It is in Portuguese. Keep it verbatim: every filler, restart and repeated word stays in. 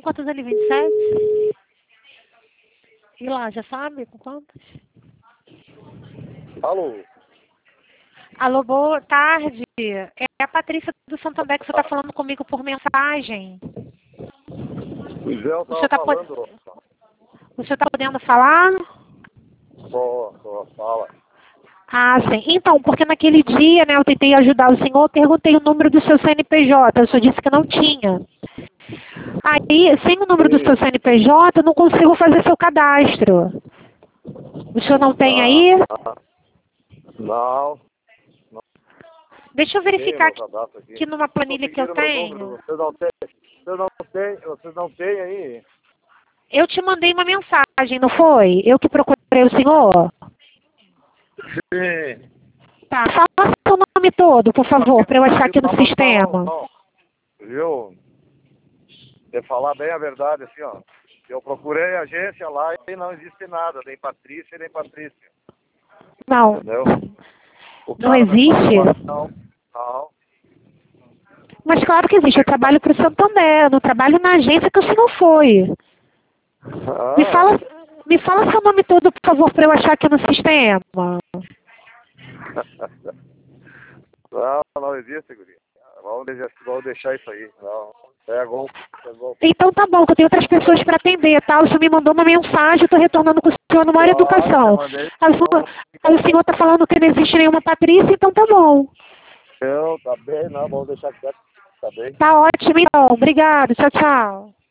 quantas ele? vinte e sete? E lá, já sabe com quantas? Alô? Alô, boa tarde. É a Patrícia do Santander que você está falando comigo por mensagem. O Zé Você estava está falando. Você está podendo falar? Tô, tô, fala. Ah, sim. Então, porque naquele dia, né, eu tentei ajudar o senhor, perguntei o número do seu C N P J, o senhor disse que não tinha. Aí, sem o número do seu Sim. C N P J, eu não consigo fazer seu cadastro. O senhor não tem Ah, aí? ah. Não, Deixa eu tem o verificar meu aqui, cadastro aqui. aqui numa planilha que eu Conseguiram meu número, tenho. você não tem, você não tem, você não tem aí? Eu te mandei uma mensagem, não foi? Eu que procurei o senhor? Sim. Tá, fala seu nome todo, por favor, para eu achar Eu aqui no tava falando, sistema. não, viu? Você falar bem a verdade, assim, ó. Eu procurei a agência lá e não existe nada, nem Patrícia, nem Patrícia. Não, Entendeu? O não cara me falou existe? lá, não, não. Mas claro que existe, eu trabalho para o Santander, eu não trabalho na agência que o senhor foi. Me Ah, fala, me fala seu nome todo, por favor, para eu achar aqui no sistema. não, não existe, guria. Vamos deixar, vamos deixar isso aí. Não, é golpe, é golpe. Então tá bom, que eu tenho outras pessoas para atender, tá? O senhor me mandou uma mensagem, eu estou retornando com o senhor numa hora de Não, já educação. mandei. Aí o senhor, aí o senhor tá falando que não existe nenhuma Patrícia, então tá bom. Não, tá bem, não, vamos deixar quieto. Tá bem. Tá ótimo então, obrigado, tchau, tchau.